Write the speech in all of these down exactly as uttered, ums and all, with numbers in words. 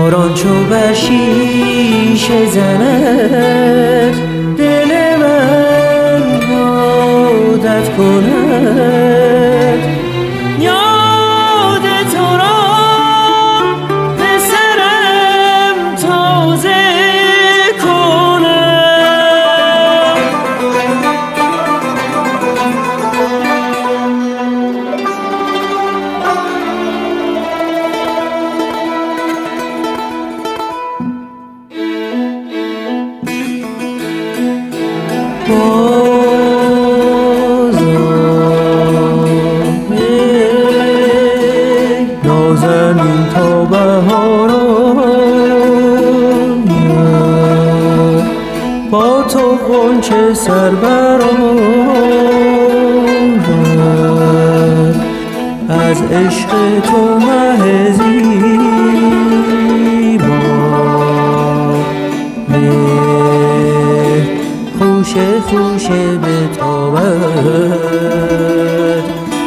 باران چو بر شیشه زند دل من عادت کند یاد تو را به سرم تازه کند نازنین تا بهار آید با تو غنچه سر برآورد از عشق تو مه زیبا مهر خوشه خوشه بتابد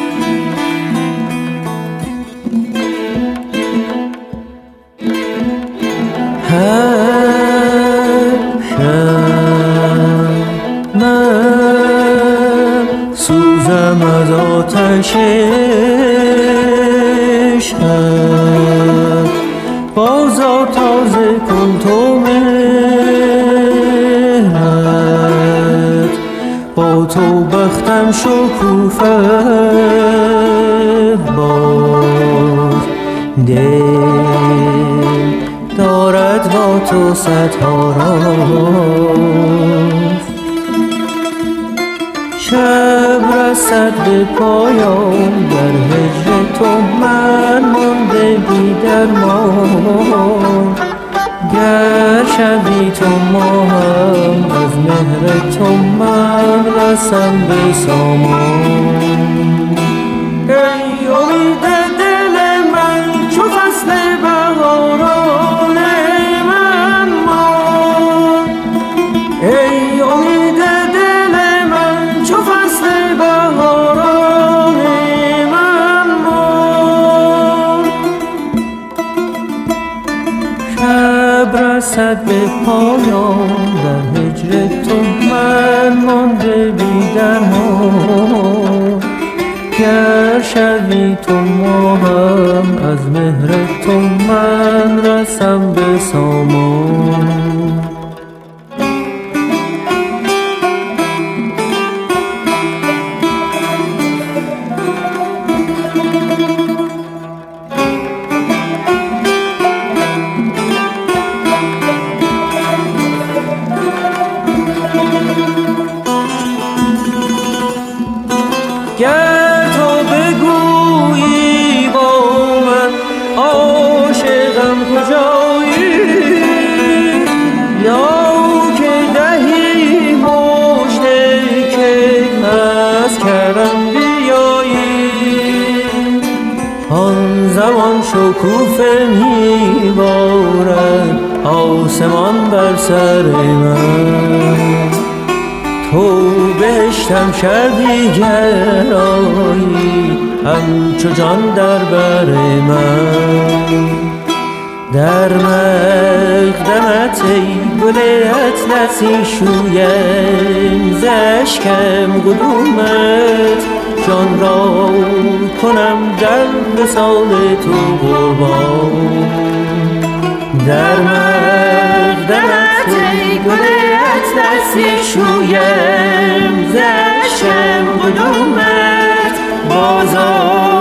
هر شب من سوزم از آتش عشقت بازا تازه کن تو مهرت با تو بختم شکوفه باز دل دارد با تو صدها راز شب رسد به پایان در هجر تو من مانده بی درمان گر شبی تو ماهم از مهر تو من رسم به سامان ای امید دل من چو فصل بهاران من مان ای امید دل من چو فصل بهاران من مان شب رسد به پایان در هجر تو من مانده بی درمان گر شبی تو ماهم از مهر تو من رسم به سامان گر تو بگویی با من عاشقم کجایی یا که دهی مژده که از کرم بیایی آن زمان شکوفه میبارد آسمان بر سر من تو بهشتم شبی گرایی همچو جان در بر من در مقدمت ای گل اطلسی شویم زشکم قدومت جان را کنم در وصال تو قربان در مقدمت ای گل اطلسی شویم زشکم قدومت بازار